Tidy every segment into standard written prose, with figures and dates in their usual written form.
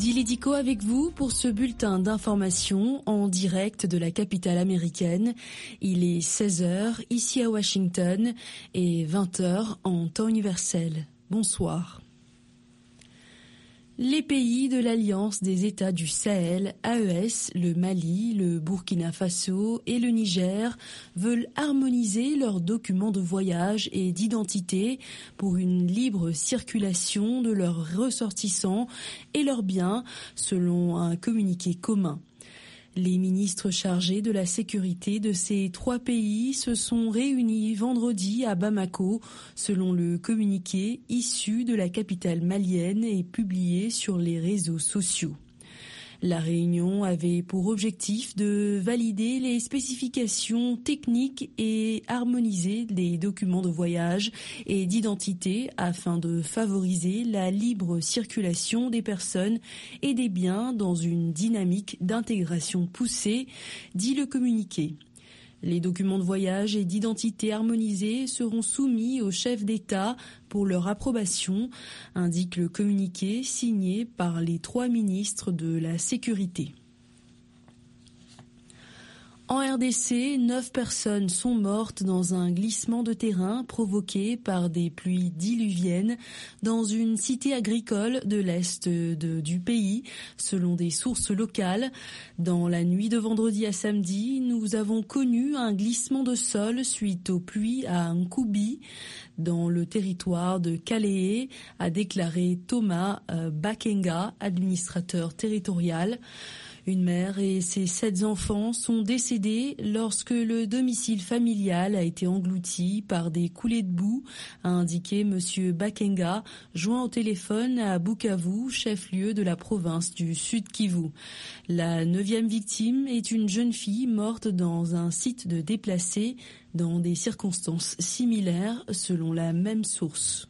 Dilidico avec vous pour ce bulletin d'information en direct de la capitale américaine. Il est 16h ici à Washington et 20h en temps universel. Bonsoir. Les pays de l'Alliance des États du Sahel, AES, le Mali, le Burkina Faso et le Niger veulent harmoniser leurs documents de voyage et d'identité pour une libre circulation de leurs ressortissants et leurs biens, selon un communiqué commun. Les ministres chargés de la sécurité de ces trois pays se sont réunis vendredi à Bamako, selon le communiqué issu de la capitale malienne et publié sur les réseaux sociaux. La réunion avait pour objectif de valider les spécifications techniques et harmoniser les documents de voyage et d'identité afin de favoriser la libre circulation des personnes et des biens dans une dynamique d'intégration poussée, dit le communiqué. Les documents de voyage et d'identité harmonisés seront soumis aux chefs d'État pour leur approbation, indique le communiqué signé par les trois ministres de la Sécurité. En RDC, 9 personnes sont mortes dans un glissement de terrain provoqué par des pluies diluviennes dans une cité agricole de l'est du pays, selon des sources locales. Dans la nuit de vendredi à samedi, nous avons connu un glissement de sol suite aux pluies à Nkoubi, dans le territoire de Kalehe, a déclaré Thomas Bakenga, administrateur territorial. Une mère et ses 7 enfants sont décédés lorsque le domicile familial a été englouti par des coulées de boue, a indiqué Monsieur Bakenga, joint au téléphone à Bukavu, chef-lieu de la province du Sud Kivu. La 9e victime est une jeune fille morte dans un site de déplacés dans des circonstances similaires, selon la même source.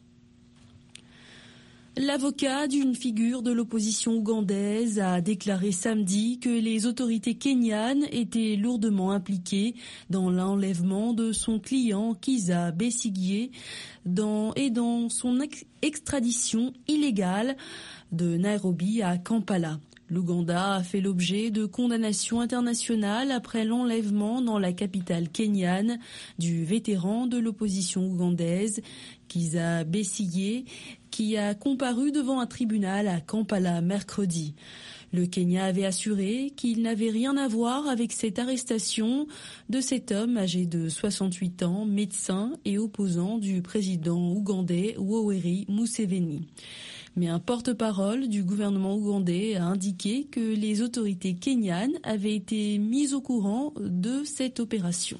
L'avocat d'une figure de l'opposition ougandaise a déclaré samedi que les autorités kenyanes étaient lourdement impliquées dans l'enlèvement de son client Kizza Besigye et dans son extradition illégale de Nairobi à Kampala. L'Ouganda a fait l'objet de condamnations internationales après l'enlèvement dans la capitale kenyane du vétéran de l'opposition ougandaise, Kizza Besigye, qui a comparu devant un tribunal à Kampala mercredi. Le Kenya avait assuré qu'il n'avait rien à voir avec cette arrestation de cet homme âgé de 68 ans, médecin et opposant du président ougandais Yoweri Museveni. Mais un porte-parole du gouvernement ougandais a indiqué que les autorités kenyanes avaient été mises au courant de cette opération.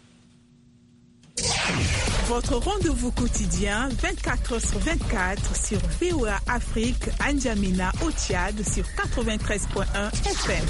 Votre rendez-vous quotidien 24h/24 sur VOA Afrique, à N'Djamena au Tchad sur 93.1 FM.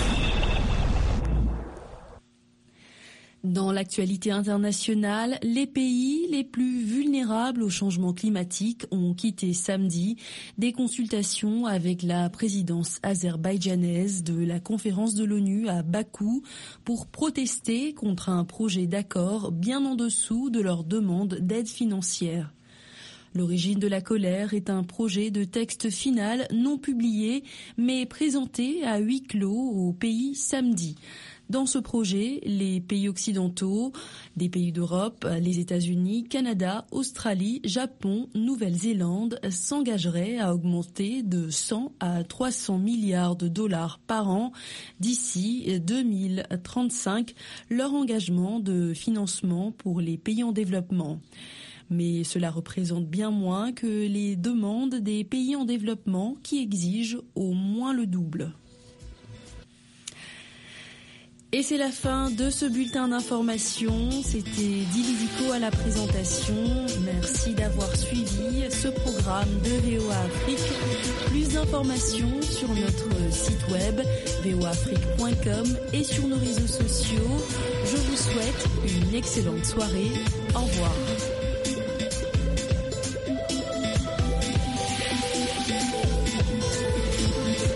Dans l'actualité internationale, les pays les plus vulnérables au changement climatique ont quitté samedi des consultations avec la présidence azerbaïdjanaise de la conférence de l'ONU à Bakou pour protester contre un projet d'accord bien en dessous de leur demande d'aide financière. L'origine de la colère est un projet de texte final non publié mais présenté à huis clos au pays samedi. Dans ce projet, les pays occidentaux, des pays d'Europe, les États-Unis, Canada, Australie, Japon, Nouvelle-Zélande s'engageraient à augmenter de 100 à 300 milliards de dollars par an d'ici 2035 leur engagement de financement pour les pays en développement. Mais cela représente bien moins que les demandes des pays en développement qui exigent au moins le double. Et c'est la fin de ce bulletin d'information. C'était Dilidico à la présentation. Merci d'avoir suivi ce programme de VOA Afrique. Plus d'informations sur notre site web voaafrique.com et sur nos réseaux sociaux. Je vous souhaite une excellente soirée. Au revoir.